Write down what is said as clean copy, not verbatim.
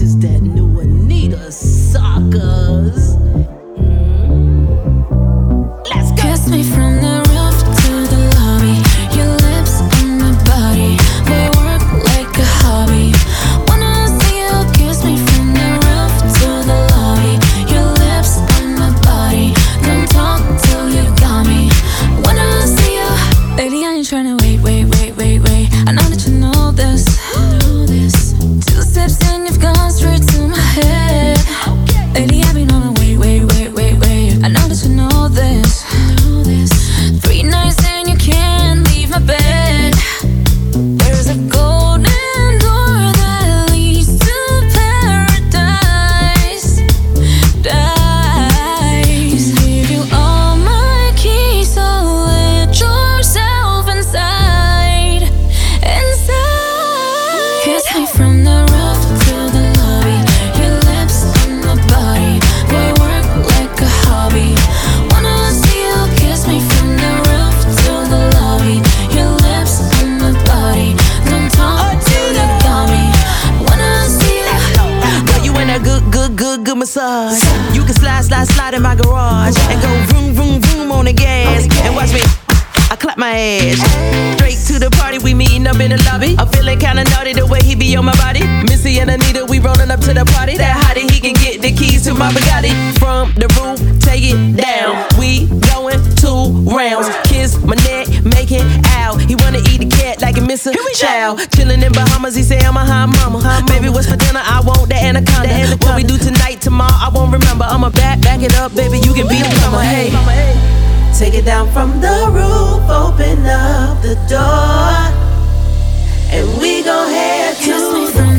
is that new Anita Suckers. Let's go. Kiss me from the roof to the lobby. Your lips on my body. We work like a hobby. Wanna see you kiss me from the roof to the lobby. Your lips on my body. Don't talk till you got me. Wanna see you. Baby, I ain't tryna wait. I know that you know this. Two steps and you've gone straight to my head. Baby, I've been on a wait. I know that you know this. 3 nights and you can't leave my bed. There's a golden door that leads to paradise. Give you all my keys, so let yourself inside. Kiss me from the roof to the lobby. Your lips on my body. We work like a hobby. Wanna see you kiss me from the roof to the lobby. Your lips on my body. Don't talk till you got me. Wanna see you. Girl, you in a good massage. You can slide in my garage and go vroom on the gas and watch me. I clap my ass. Straight to the party, we meeting up in the lobby. I'm feeling kinda naughty the way he be on my body. Missy and Anita, we rolling up to the party. That hottie, he can get the keys to my Bugatti. From the roof, take it down. We going 2 rounds. Kiss my neck, make it out. He wanna eat the cat like a Mr. Chow. Chillin' in Bahamas, he say I'm a high mama. Baby, what's for dinner? I want the anaconda. What we do tonight, tomorrow, I won't remember. I'ma back it up, baby, you can be the plumber. Hey. Take it down from the roof, open up the door, and we gon' head to Kiss me from